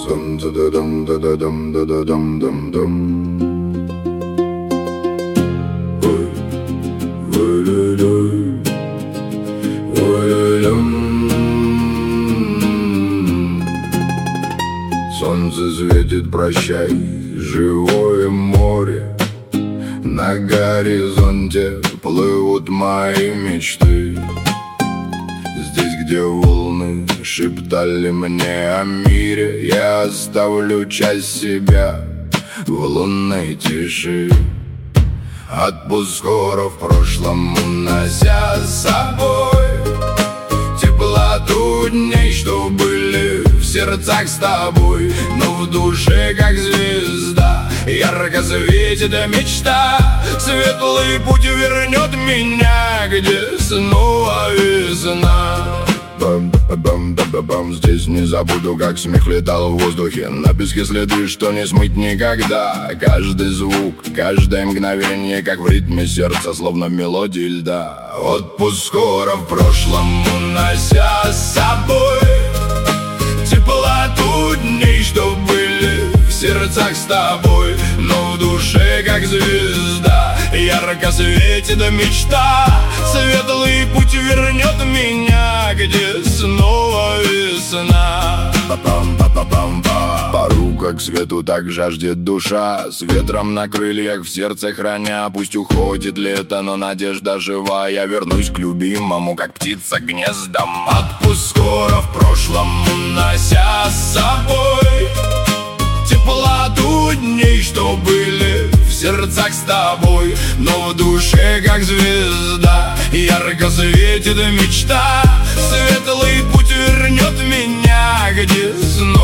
Солнце светит, прощай, живое море. На горизонте плывут мои мечты. Здесь, где волны шептали мне о мире, я оставлю часть себя в лунной тиши. Отпуск скоро в прошлом, унося с собой теплоту дней, что были в сердцах с тобой. Но в душе, как звезда, ярко светит мечта. Светлый путь вернет меня, где снова весна. Бам-бам-бам-бам, здесь не забуду, как смех летал в воздухе. На песке следы, что не смыть никогда. Каждый звук, каждое мгновение, как в ритме сердца, словно мелодия льда. Отпуск скоро в прошлом, унося с собой теплоту дней, что были в сердцах с тобой. Но в душе, как звезда, ярко светит мечта. Светлый путь вернет меня, где снова весна. Пару как свету, так жаждет душа. С ветром на крыльях в сердце храня. Пусть уходит лето, но надежда жива. Я вернусь к любимому, как птица к гнездам. Отпуск скоро в прошлом, унося с собой теплоту дней, что были в сердцах с тобой. Но в душе, как звезда, ярко светит мечта. Светлый путь вернет меня, где снова